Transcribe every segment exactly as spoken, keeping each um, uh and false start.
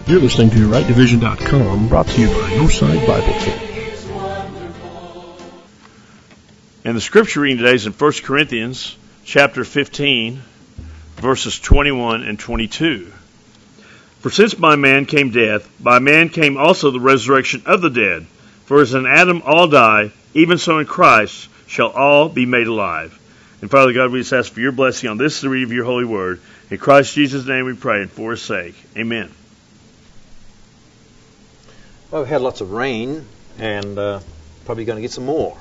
You're listening to right division dot com, brought to you by Northside Bible Church. And the scripture reading today is in First Corinthians chapter fifteen, verses twenty-one and twenty-two. For since by man came death, by man came also the resurrection of the dead. For as in Adam all die, even so in Christ shall all be made alive. And Father God, we just ask for your blessing on this, the reading of your holy word. In Christ Jesus' name we pray, and for his sake. Amen. Well, we've had lots of rain, and uh, probably going to get some more.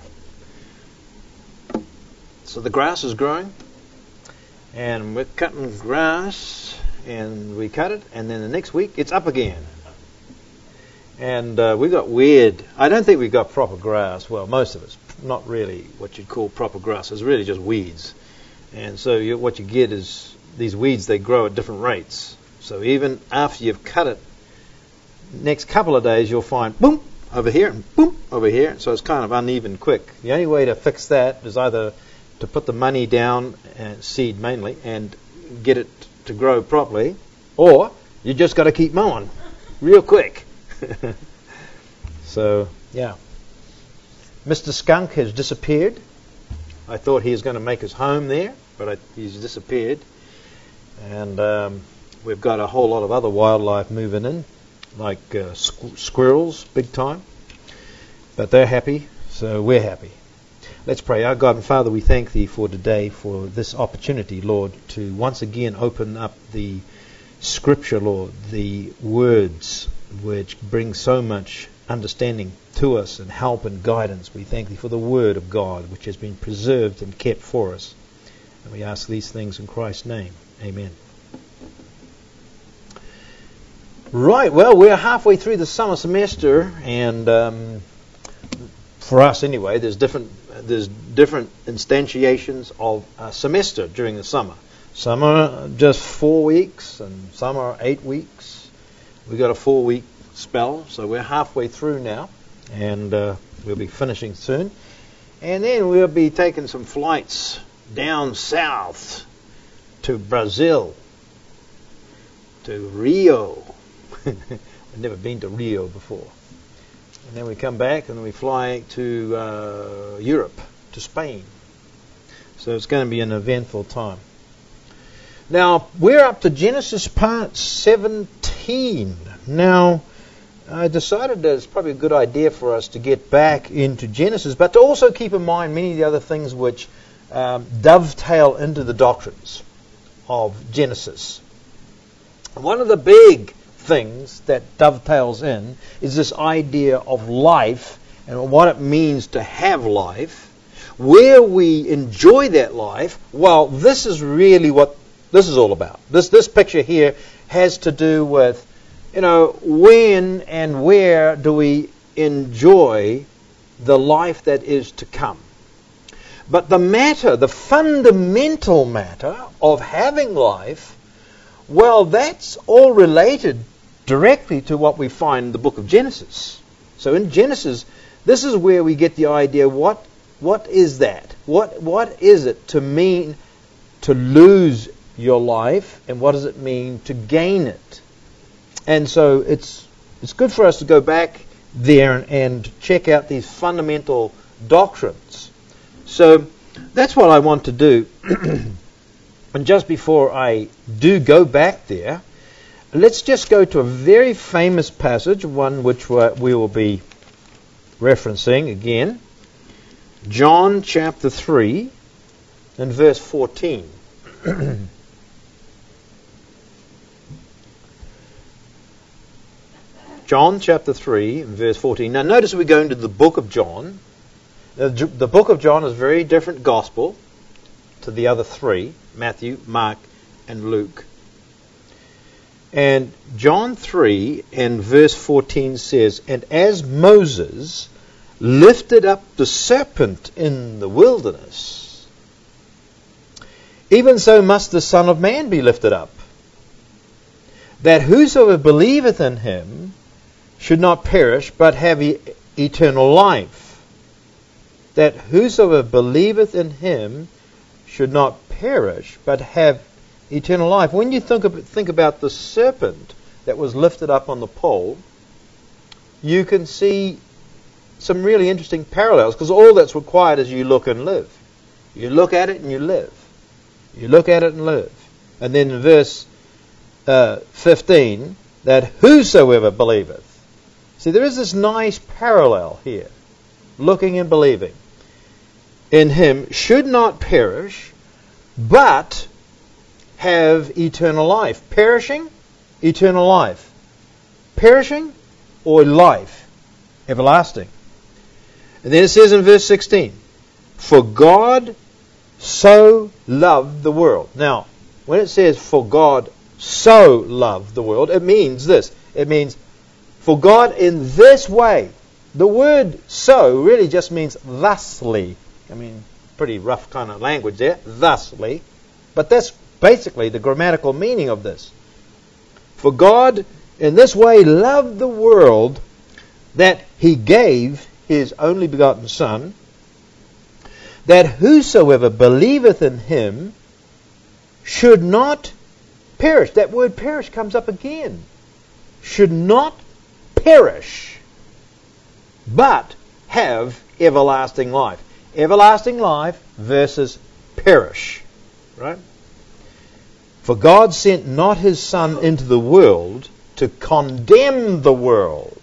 So the grass is growing, and we're cutting grass, and we cut it, and then the next week it's up again. And uh, we got weird. I don't think we got proper grass. Well, most of it's not really what you'd call proper grass. It's really just weeds. And so you, what you get is these weeds, they grow at different rates. So even after you've cut it, next couple of days you'll find boom over here and boom over here. So it's kind of uneven quick. The only way to fix that is either to put the money down, and seed mainly, and get it to grow properly, or you just got to keep mowing real quick. So, yeah. Mister Skunk has disappeared. I thought he was going to make his home there, but I, he's disappeared. And um, we've got a whole lot of other wildlife moving in, like uh, squ- squirrels, big time. But they're happy, so we're happy. Let's pray. Our God and Father, we thank Thee for today, for this opportunity, Lord, to once again open up the Scripture, Lord, the words which bring so much understanding to us and help and guidance. We thank Thee for the Word of God, which has been preserved and kept for us. And we ask these things in Christ's name. Amen. Right, well, we're halfway through the summer semester, and um, for us anyway, there's different there's different instantiations of a semester during the summer. Some are just four weeks, and some are eight weeks. We've got a four-week spell, so we're halfway through now, and uh, we'll be finishing soon. And then we'll be taking some flights down south to Brazil, to Rio. I've never been to Rio before. And then we come back and we fly to uh, Europe, to Spain. So it's going to be an eventful time. Now, we're up to Genesis part seventeen. Now, I decided that it's probably a good idea for us to get back into Genesis, but to also keep in mind many of the other things which um, dovetail into the doctrines of Genesis. One of the big things that dovetails in is this idea of life and what it means to have life, where we enjoy that life. Well, this is really what this is all about. This this picture here has to do with, you know, when and where do we enjoy the life that is to come. But the matter, the fundamental matter of having life, well, that's all related directly to what we find in the book of Genesis. So in Genesis, this is where we get the idea, what what is that? What what is it to mean to lose your life, and what does it mean to gain it? And so it's it's good for us to go back there and, and check out these fundamental doctrines. So that's what I want to do. And just before I do go back there, let's just go to a very famous passage, one which we will be referencing again. John chapter three and verse fourteen. John chapter three and verse fourteen. Now notice we're going to the book of John. The, the book of John is a very different gospel to the other three, Matthew, Mark, and Luke. And John three and verse fourteen says, "And as Moses lifted up the serpent in the wilderness, even so must the Son of Man be lifted up, that whosoever believeth in him should not perish, but have e- eternal life. That whosoever believeth in him should not perish, but have eternal life." When you think about, think about the serpent that was lifted up on the pole, you can see some really interesting parallels, because all that's required is you look and live. You look at it and you live. You look at it and live. And then in verse uh, fifteen, that whosoever believeth. See, there is this nice parallel here. Looking and believing. In him should not perish, but have eternal life. Perishing, eternal life. Perishing, or life, everlasting. And then it says in verse sixteen, for God so loved the world. Now, when it says for God so loved the world, it means this. It means for God in this way. The word so really just means thusly. I mean, pretty rough kind of language there, thusly. But that's basically the grammatical meaning of this. For God in this way loved the world that he gave his only begotten Son, that whosoever believeth in him should not perish. That word perish comes up again. Should not perish, but have everlasting life. Everlasting life versus perish. Right? For God sent not his Son into the world to condemn the world,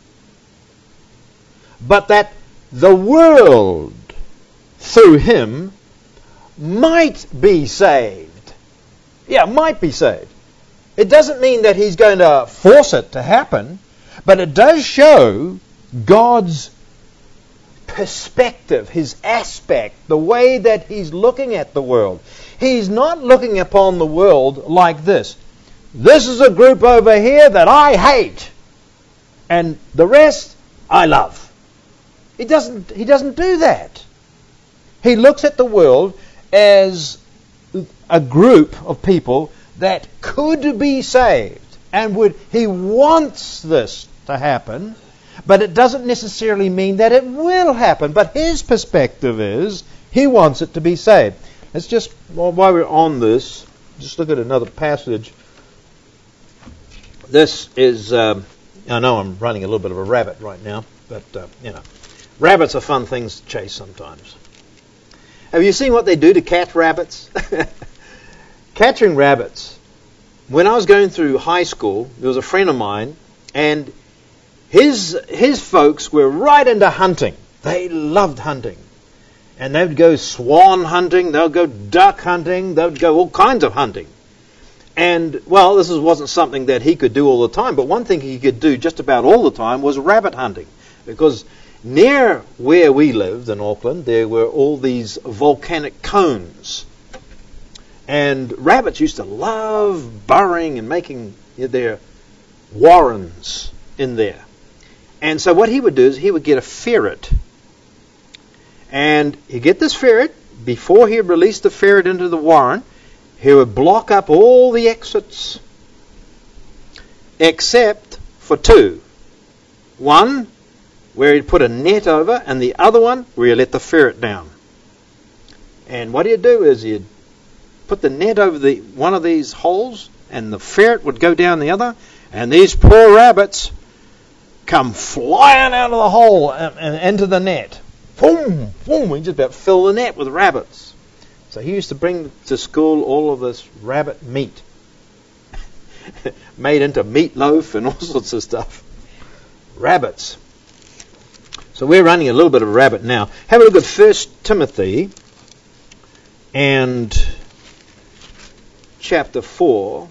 but that the world through him might be saved. Yeah, might be saved. It doesn't mean that he's going to force it to happen, but it does show God's perspective, his aspect, the way that he's looking at the world. He's not looking upon the world like this. This is a group over here that I hate, and the rest I love. He doesn't, he doesn't do that. He looks at the world as a group of people that could be saved, and would he wants this to happen, but it doesn't necessarily mean that it will happen. But his perspective is he wants it to be saved. Let's just, while we're on this, just look at another passage. This is, um, I know I'm running a little bit of a rabbit right now, but, uh, you know, rabbits are fun things to chase sometimes. Have you seen what they do to catch rabbits? Catching rabbits. When I was going through high school, there was a friend of mine, and his his folks were right into hunting. They loved hunting. And they would go swan hunting, they would go duck hunting, they would go all kinds of hunting. And, well, this wasn't something that he could do all the time, but one thing he could do just about all the time was rabbit hunting. Because near where we lived in Auckland, there were all these volcanic cones. And rabbits used to love burrowing and making their warrens in there. And so what he would do is he would get a ferret. And he'd get this ferret. Before he released the ferret into the warren, he would block up all the exits except for two. One where he'd put a net over, and the other one where he'd let the ferret down. And what he'd do is he'd put the net over the one of these holes, and the ferret would go down the other, and these poor rabbits come flying out of the hole and, and into the net. Boom, boom, we just about fill the net with rabbits. So he used to bring to school all of this rabbit meat, made into meatloaf and all sorts of stuff. Rabbits. So we're running a little bit of a rabbit now. Have a look at First Timothy and chapter four.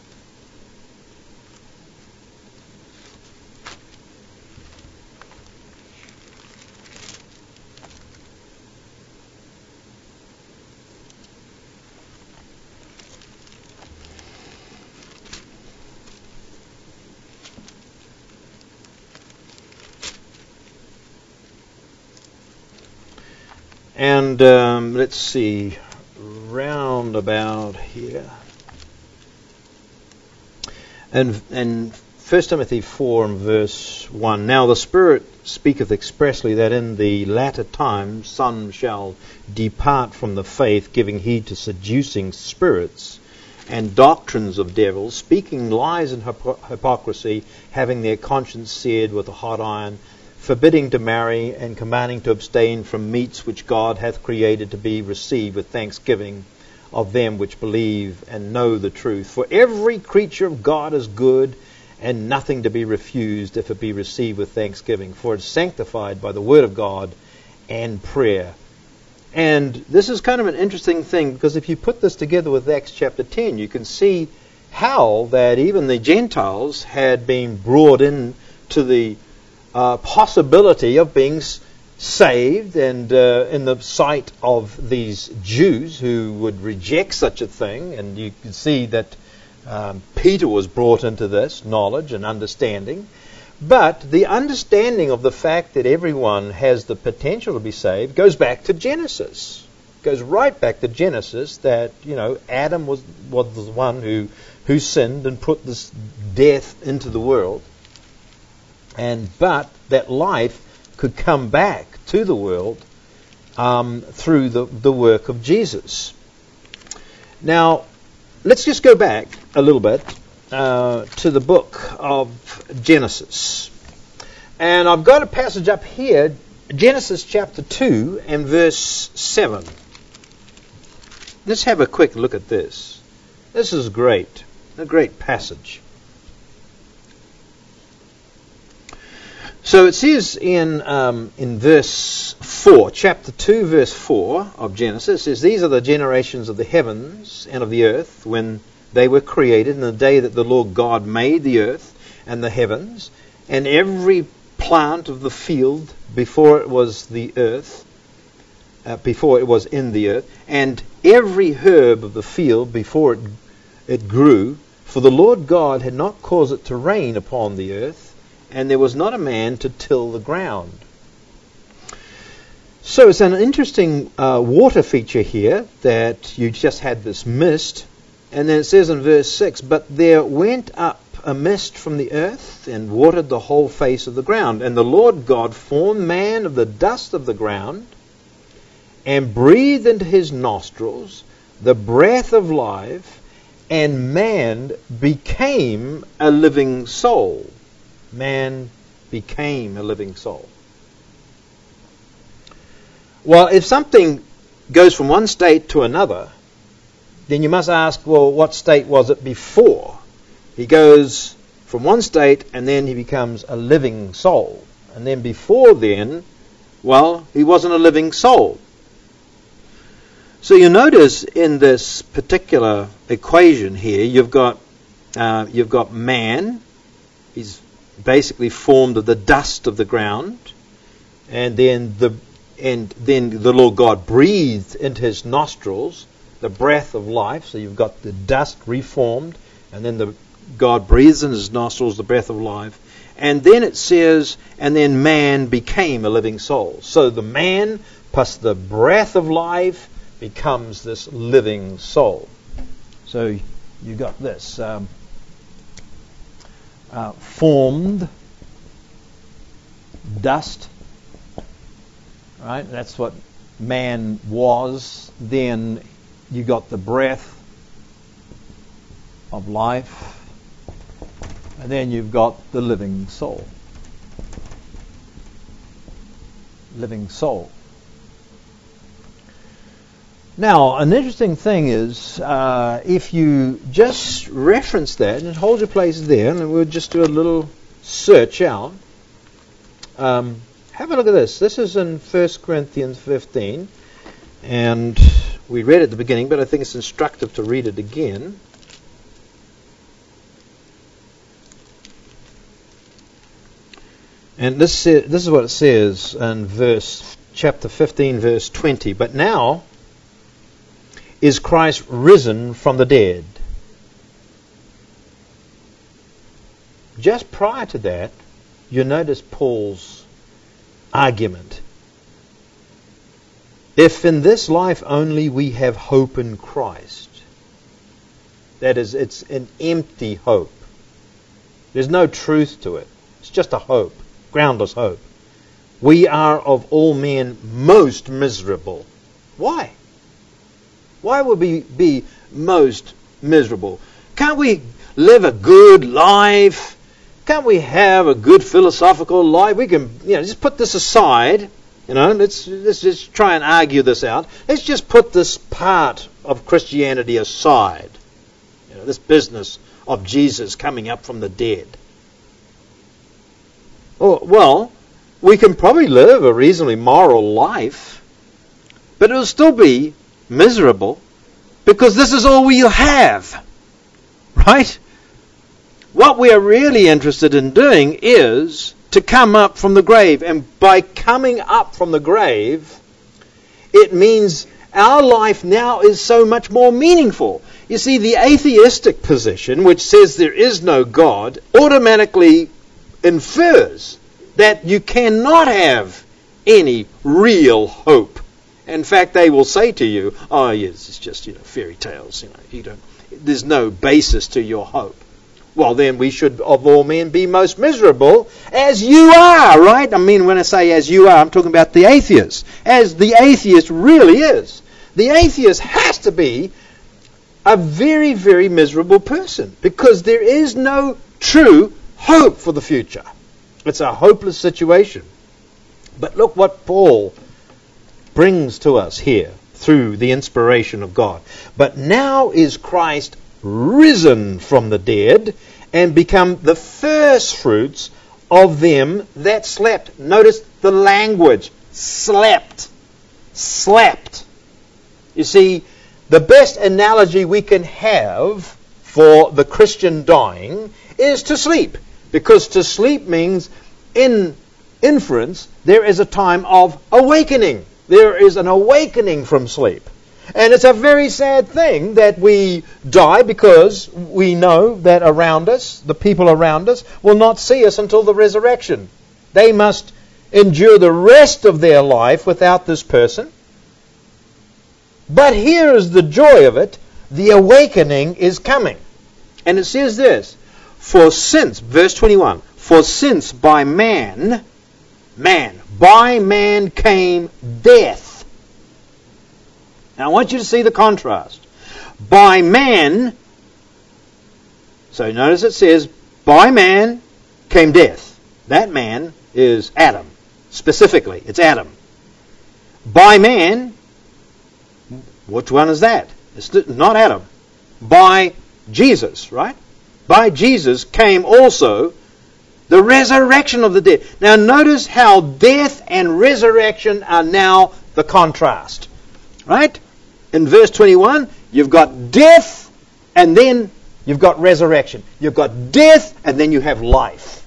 And um, let's see, round about here. And, and First Timothy four and verse one. Now the Spirit speaketh expressly that in the latter times some shall depart from the faith, giving heed to seducing spirits, and doctrines of devils, speaking lies and hypo- hypocrisy, having their conscience seared with a hot iron, forbidding to marry, and commanding to abstain from meats which God hath created to be received with thanksgiving of them which believe and know the truth. For every creature of God is good, and nothing to be refused if it be received with thanksgiving, for it is sanctified by the word of God and prayer. And this is kind of an interesting thing, because if you put this together with Acts chapter ten, you can see how that even the Gentiles had been brought in to the uh, possibility of being saved, and uh, in the sight of these Jews who would reject such a thing. And you can see that um, Peter was brought into this knowledge and understanding. But the understanding of the fact that everyone has the potential to be saved goes back to Genesis. Goes right back to Genesis, that, you know, Adam was, was the one who, who sinned and put this death into the world. And but that life could come back to the world um, through the, the work of Jesus. Now, let's just go back a little bit Uh, to the book of Genesis. And I've got a passage up here, Genesis chapter two and verse seven. Let's have a quick look at this. This is great, a great passage. So it says in um, in verse four, chapter two, verse four of Genesis, it says, "These are the generations of the heavens and of the earth when they were created in the day that the Lord God made the earth and the heavens, and every plant of the field before it was the earth, uh, before it was in the earth, and every herb of the field before it, it grew. For the Lord God had not caused it to rain upon the earth, and there was not a man to till the ground." So it's an interesting uh, water feature here, that you just had this mist. And then it says in verse six, "But there went up a mist from the earth and watered the whole face of the ground. And the Lord God formed man of the dust of the ground and breathed into his nostrils the breath of life, and man became a living soul." Man became a living soul. Well, if something goes from one state to another, then you must ask, well, what state was it before? He goes from one state and then he becomes a living soul. And then before then, well, he wasn't a living soul. So you notice in this particular equation here, you've got uh, you've got man. He's basically formed of the dust of the ground, and then the and then the Lord God breathed into his nostrils the breath of life. So you've got the dust reformed, and then the God breathes in his nostrils the breath of life. And then it says, and then man became a living soul. So the man plus the breath of life becomes this living soul. So you got this um, uh, formed dust, right? That's what man was. Then you got the breath of life, and then you've got the living soul. Living soul. Now, an interesting thing is, uh, if you just reference that and hold your place there, and we'll just do a little search out. Um, have a look at this. This is in First Corinthians fifteen, and we read it at the beginning, but I think it's instructive to read it again. And this is, this is what it says in verse chapter fifteen, verse twenty. "But now is Christ risen from the dead." Just prior to that, you notice Paul's argument. "If in this life only we have hope in Christ," that is, it's an empty hope. There's no truth to it. It's just a hope, groundless hope. "We are of all men most miserable." Why? Why would we be most miserable? Can't we live a good life? Can't we have a good philosophical life? We can, you know, just put this aside. You know, let's let's just try and argue this out. Let's just put this part of Christianity aside. You know, this business of Jesus coming up from the dead. Oh, well, we can probably live a reasonably moral life, but it'll still be miserable because this is all we have, right? What we are really interested in doing is to come up from the grave. And by coming up from the grave, it means our life now is so much more meaningful. You see, the atheistic position, which says there is no God, automatically infers that you cannot have any real hope. In fact, they will say to you, oh, yes, it's just, you know, fairy tales. You know, you don't, there's no basis to your hope. Well, then we should, of all men, be most miserable, as you are, right? I mean, when I say as you are, I'm talking about the atheist, as the atheist really is. The atheist has to be a very, very miserable person, because there is no true hope for the future. It's a hopeless situation. But look what Paul brings to us here through the inspiration of God. But now is Christ risen from the dead and become the first fruits of them that slept. Notice the language. Slept. Slept. You see, the best analogy we can have for the Christian dying is to sleep. Because to sleep means, in inference, there is a time of awakening. There is an awakening from sleep. And it's a very sad thing that we die, because we know that around us, the people around us, will not see us until the resurrection. They must endure the rest of their life without this person. But here is the joy of it. The awakening is coming. And it says this, for since, verse twenty-one, for since by man, man, by man came death. Now I want you to see the contrast. By man, so notice it says, by man came death. That man is Adam. Specifically, it's Adam. By man, which one is that? It's not Adam. By Jesus, right? By Jesus came also the resurrection of the dead. Now notice how death and resurrection are now the contrast. Right? In verse twenty-one, you've got death, and then you've got resurrection. You've got death, and then you have life.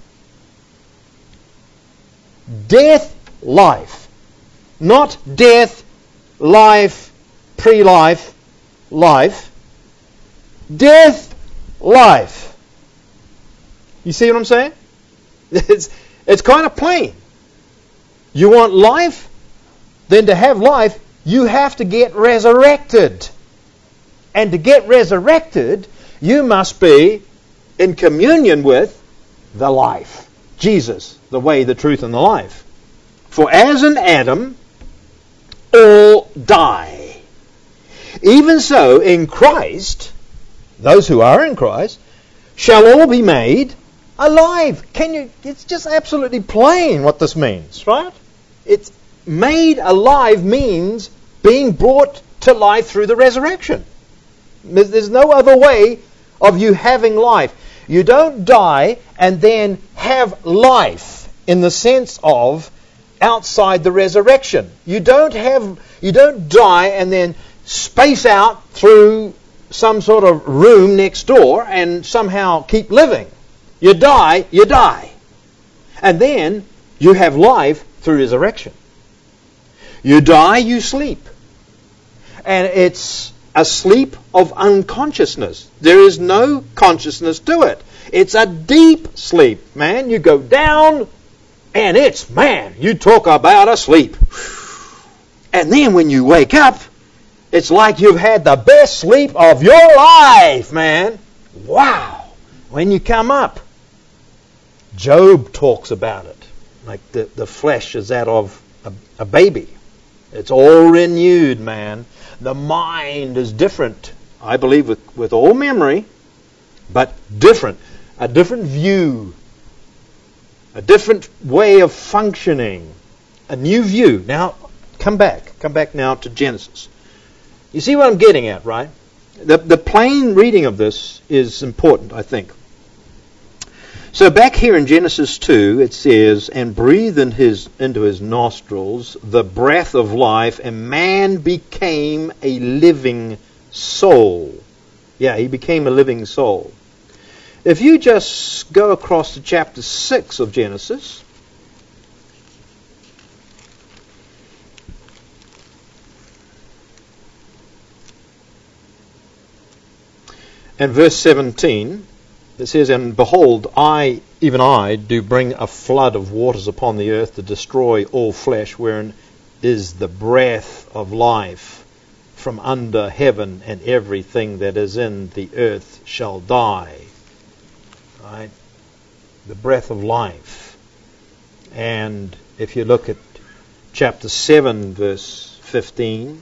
Death, life. Not death, life, pre-life, life. Death, life. You see what I'm saying? It's, it's kind of plain. You want life? Then to have life, you have to get resurrected. And to get resurrected, you must be in communion with the life. Jesus, the way, the truth, and the life. For as in Adam, all die. Even so, in Christ, those who are in Christ, shall all be made alive. Can you? It's just absolutely plain what this means, right? It's made alive means being brought to life through the resurrection. There's, there's no other way of you having life. You don't die and then have life in the sense of outside the resurrection. You don't have, you don't die and then space out through some sort of room next door and somehow keep living. You die, you die. And then you have life through resurrection. You die, you sleep. And it's a sleep of unconsciousness. There is no consciousness to it. It's a deep sleep, man. You go down and it's, man, you talk about a sleep. And then when you wake up, it's like you've had the best sleep of your life, man. Wow. When you come up, Job talks about it. Like the, the flesh is that of a, a baby. It's all renewed, man. The mind is different I believe with, with all memory, but different. A different view. A different way of functioning. A new view. Now, come back. Come back now to Genesis. You see what I'm getting at, right? The, the plain reading of this is important, I think. So back here in Genesis two, it says, and breathed in his, into his nostrils the breath of life, and man became a living soul. Yeah, he became a living soul. If you just go across to chapter six of Genesis, and verse seventeen, it says, and behold, I, even I, do bring a flood of waters upon the earth to destroy all flesh, wherein is the breath of life from under heaven, and everything that is in the earth shall die. Right? The breath of life. And if you look at chapter seven, verse fifteen,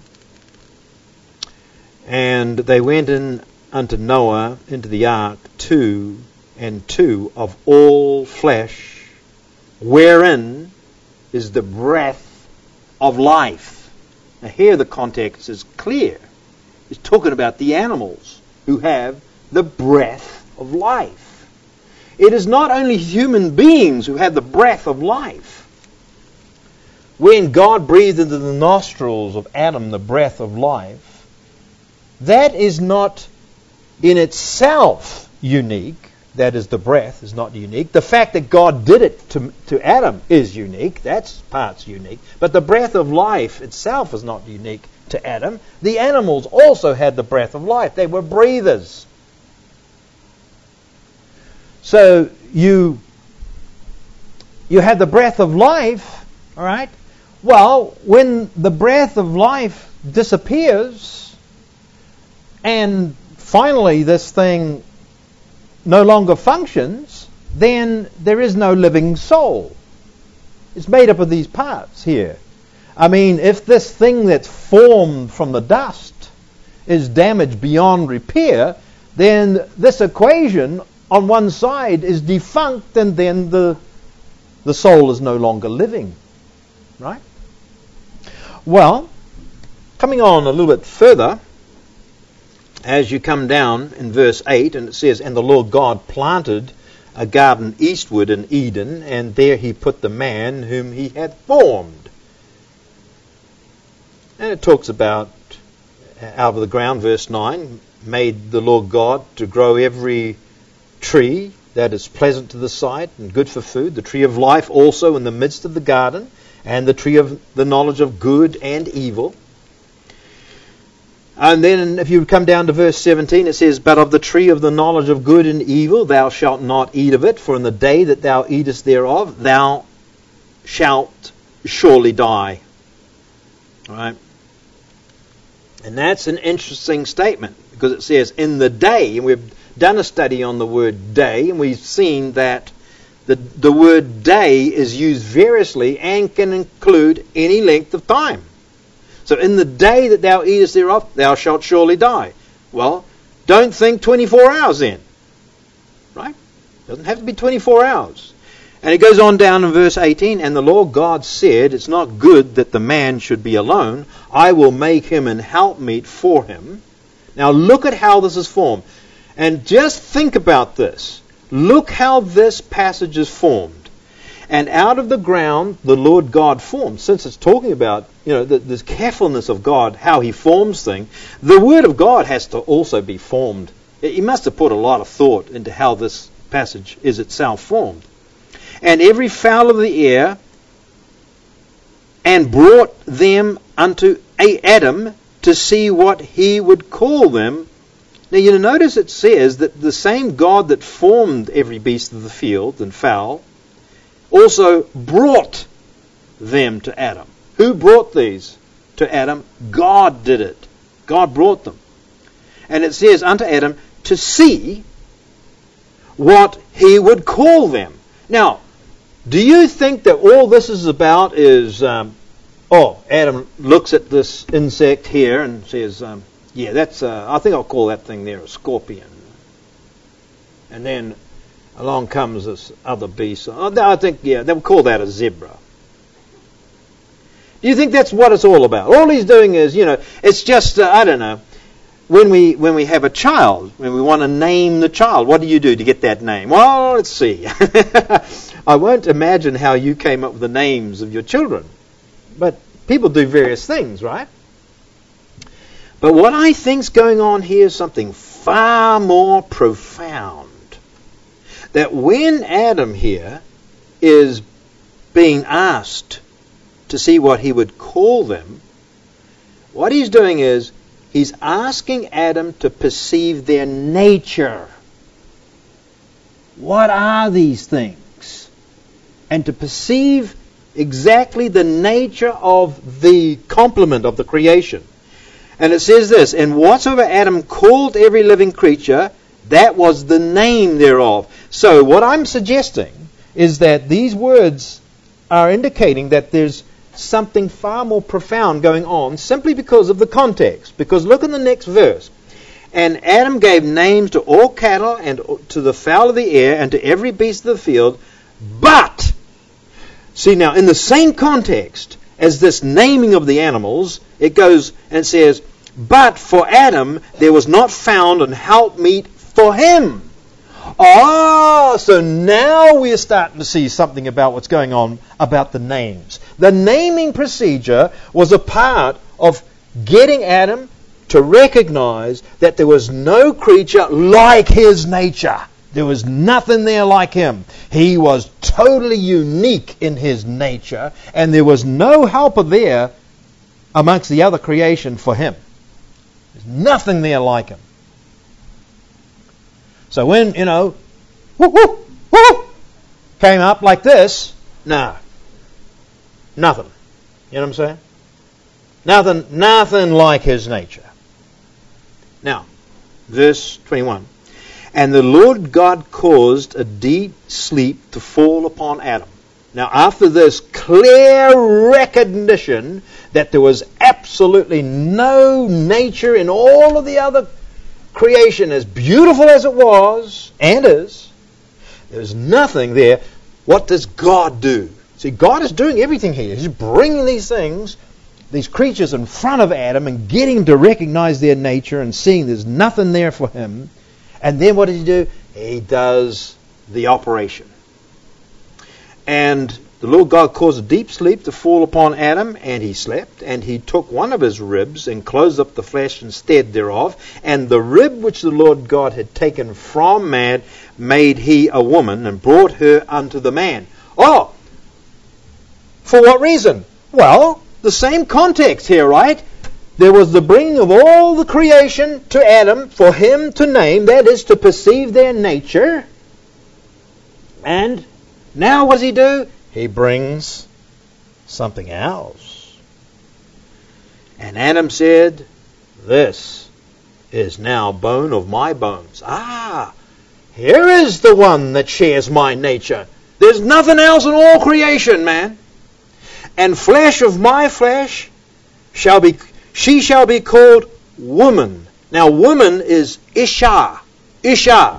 and they went in unto Noah into the ark, two and two of all flesh, wherein is the breath of life. Now here the context is clear. It's talking about the animals who have the breath of life. It is not only human beings who have the breath of life. When God breathed into the nostrils of Adam the breath of life, that is not in itself unique. That is, the breath is not unique. The fact that God did it to, to Adam is unique. That's part's unique. But the breath of life itself is not unique to Adam. The animals also had the breath of life. They were breathers. So you you have the breath of life, all right? Well, when the breath of life disappears and finally this thing no longer functions, then there is no living soul. It's made up of these parts here. I mean, if this thing that's formed from the dust is damaged beyond repair, then this equation on one side is defunct, and then the the soul is no longer living. Right? Well, coming on a little bit further, as you come down in verse eight, and it says, and the Lord God planted a garden eastward in Eden, and there he put the man whom he had formed. And it talks about, out of the ground, verse nine, made the Lord God to grow every tree that is pleasant to the sight and good for food, the tree of life also in the midst of the garden, and the tree of the knowledge of good and evil. And then if you come down to verse seventeen, it says, but of the tree of the knowledge of good and evil thou shalt not eat of it, for in the day that thou eatest thereof thou shalt surely die. All right? And that's an interesting statement, because it says in the day, and we've done a study on the word day, and we've seen that the, the word day is used variously and can include any length of time. So in the day that thou eatest thereof, thou shalt surely die. Well, don't think twenty-four hours then. Right? Doesn't have to be twenty-four hours. And it goes on down in verse eighteen, and the Lord God said, it's not good that the man should be alone. I will make him an helpmeet for him. Now look at how this is formed. And just think about this. Look how this passage is formed. And out of the ground the Lord God formed. Since it's talking about, you know, the, this carefulness of God, how he forms things, the Word of God has to also be formed. He must have put a lot of thought into how this passage is itself formed. And every fowl of the air, and brought them unto Adam to see what he would call them. Now you notice it says that the same God that formed every beast of the field and fowl also brought them to Adam. Who brought these to Adam? God did it. God brought them. And it says unto Adam to see what he would call them. Now, do you think that all this is about is, um, oh, Adam looks at this insect here and says, um, Yeah, that's. Uh, I think I'll call that thing there a scorpion. And then along comes this other beast. I think, yeah, they'll call that a zebra. Do you think that's what it's all about? All he's doing is, you know, it's just, uh, I don't know, when we when we have a child, when we want to name the child, what do you do to get that name? Well, let's see. I won't imagine how you came up with the names of your children. But people do various things, right? But what I think's going on here is something far more profound. That when Adam here is being asked to see what he would call them, what he's doing is he's asking Adam to perceive their nature. What are these things? And to perceive exactly the nature of the complement of the creation. And it says this, and whatsoever Adam called every living creature, that was the name thereof. So what I'm suggesting is that these words are indicating that there's something far more profound going on simply because of the context. Because look in the next verse. And Adam gave names to all cattle and to the fowl of the air and to every beast of the field. But, see now, in the same context as this naming of the animals, it goes and says, but for Adam there was not found an helpmeet for him. Oh, so now we're starting to see something about what's going on about the names. The naming procedure was a part of getting Adam to recognize that there was no creature like his nature. There was nothing there like him. He was totally unique in his nature, and there was no helper there amongst the other creation for him. There's nothing there like him. So when, you know, whoo, whoo, whoo, came up like this, no, nothing. You know what I'm saying? Nothing, nothing like his nature. Now, verse twenty-one. And the Lord God caused a deep sleep to fall upon Adam. Now, after this clear recognition that there was absolutely no nature in all of the other creation, as beautiful as it was, and is, there's nothing there. What does God do? See, God is doing everything here. He's bringing these things, these creatures in front of Adam and getting him to recognize their nature and seeing there's nothing there for him. And then what does he do? He does the operation. And the Lord God caused a deep sleep to fall upon Adam, and he slept. And he took one of his ribs and closed up the flesh instead thereof. And the rib which the Lord God had taken from man made he a woman and brought her unto the man. Oh! For what reason? Well, the same context here, right? There was the bringing of all the creation to Adam for him to name, that is, to perceive their nature. And now what does he do? He brings something else. And Adam said, this is now bone of my bones. Ah, here is the one that shares my nature. There's nothing else in all creation, man. And flesh of my flesh shall be... She shall be called woman. Now, woman is Isha. Isha.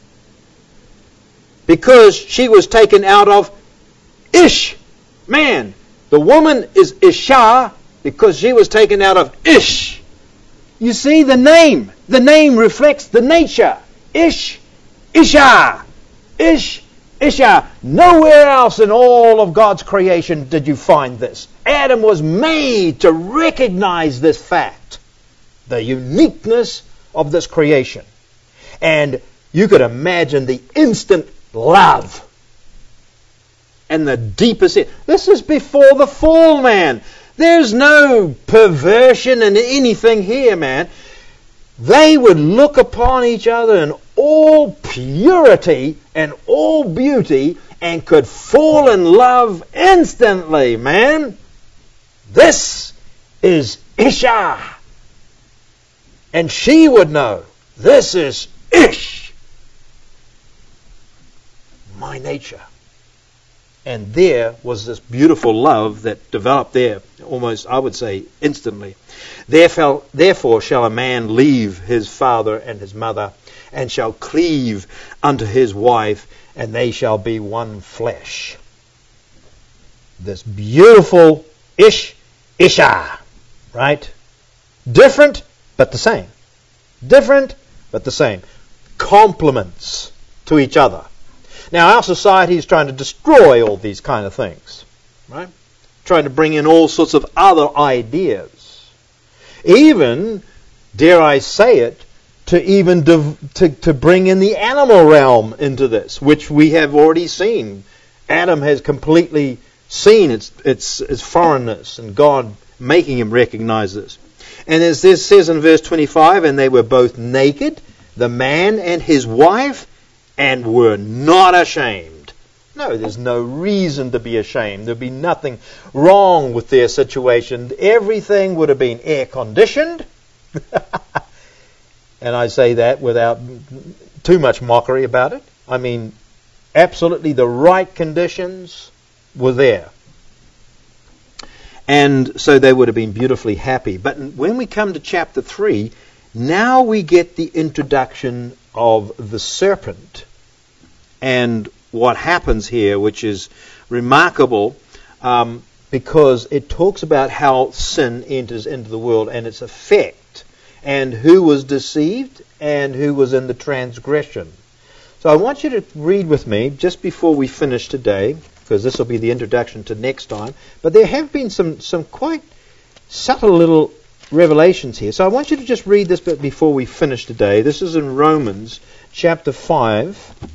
Because she was taken out of Ish. Man. The woman is Isha because she was taken out of Ish. You see, the name. The name reflects the nature. Ish. Isha. Ish. Isha. Nowhere else in all of God's creation did you find this. Adam was made to recognize this fact, the uniqueness of this creation. And you could imagine the instant love and the deepest... This is before the fall, man. There's no perversion in anything here, man. They would look upon each other in all purity and all beauty and could fall in love instantly, man. This is Isha. And she would know, this is Ish. My nature. And there was this beautiful love that developed there, almost, I would say, instantly. Therefore, therefore shall a man leave his father and his mother, and shall cleave unto his wife, and they shall be one flesh. This beautiful ish, isha, right? Different, but the same. Different, but the same. Complements to each other. Now, our society is trying to destroy all these kind of things, right? Trying to bring in all sorts of other ideas. Even, dare I say it, to even div- to, to bring in the animal realm into this, which we have already seen. Adam has completely seen its its, its foreignness, and God making him recognize this. And as this says in verse twenty-five, and they were both naked, the man and his wife, and were not ashamed. No, there's no reason to be ashamed. There'd be nothing wrong with their situation. Everything would have been air-conditioned. And I say that without too much mockery about it. I mean, absolutely the right conditions were there. And so they would have been beautifully happy. But when we come to chapter three, now we get the introduction of the serpent and what happens here, which is remarkable um, because it talks about how sin enters into the world and its effect, and who was deceived and who was in the transgression. So I want you to read with me just before we finish today, because this will be the introduction to next time. But there have been some, some quite subtle little revelations here. So I want you to just read this bit before we finish today. This is in Romans chapter five.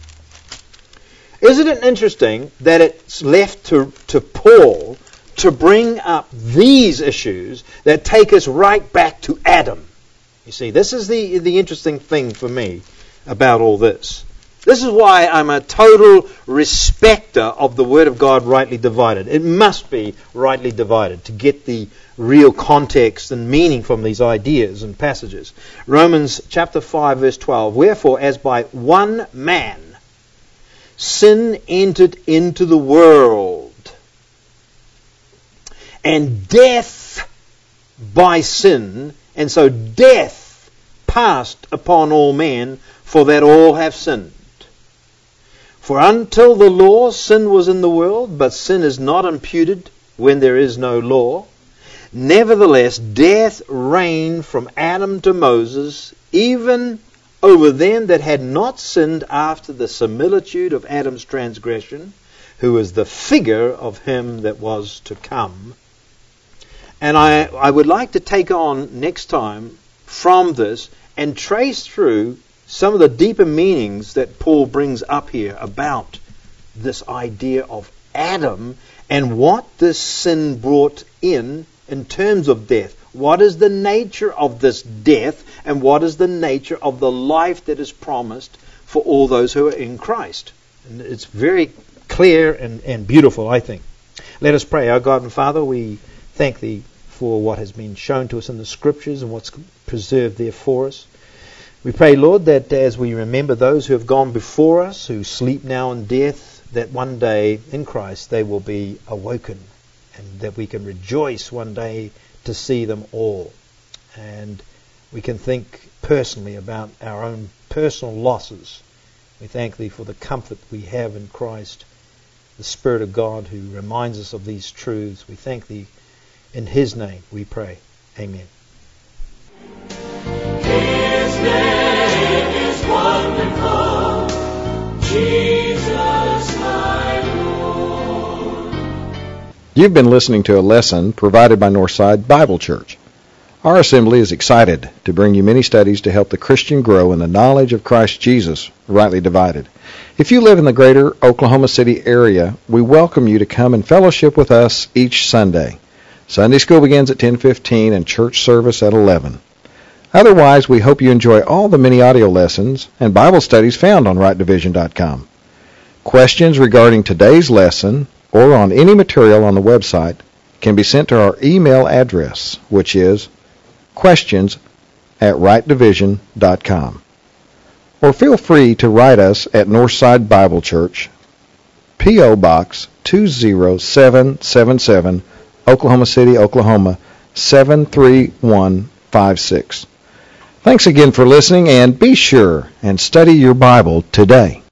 Isn't it interesting that it's left to, to Paul to bring up these issues that take us right back to Adam? You see, this is the, the interesting thing for me about all this. This is why I'm a total respecter of the Word of God rightly divided. It must be rightly divided to get the real context and meaning from these ideas and passages. Romans chapter five verse twelve. Wherefore, as by one man sin entered into the world, and death by sin, and so death passed upon all men, for that all have sinned. For until the law, sin was in the world, but sin is not imputed when there is no law. Nevertheless, death reigned from Adam to Moses, even over them that had not sinned after the similitude of Adam's transgression, who is the figure of him that was to come. And I, I would like to take on next time from this and trace through some of the deeper meanings that Paul brings up here about this idea of Adam and what this sin brought in in terms of death. What is the nature of this death, and what is the nature of the life that is promised for all those who are in Christ? And it's very clear and, and beautiful, I think. Let us pray. Our God and Father, we thank Thee for what has been shown to us in the Scriptures and what's preserved there for us. We pray, Lord, that as we remember those who have gone before us, who sleep now in death, that one day in Christ they will be awoken, and that we can rejoice one day to see them all. And we can think personally about our own personal losses. We thank Thee for the comfort we have in Christ, the Spirit of God who reminds us of these truths. We thank Thee. In His name we pray. Amen. His name is wonderful, Jesus my Lord. You've been listening to a lesson provided by Northside Bible Church. Our assembly is excited to bring you many studies to help the Christian grow in the knowledge of Christ Jesus, rightly divided. If you live in the greater Oklahoma City area, we welcome you to come and fellowship with us each Sunday. Sunday school begins at ten fifteen and church service at eleven. Otherwise, we hope you enjoy all the many audio lessons and Bible studies found on right division dot com. Questions regarding today's lesson or on any material on the website can be sent to our email address, which is questions at right division dot com. Or feel free to write us at Northside Bible Church, P O. Box two zero seven seven seven, Oklahoma City, Oklahoma seven three one five six. Thanks again for listening, and be sure and study your Bible today.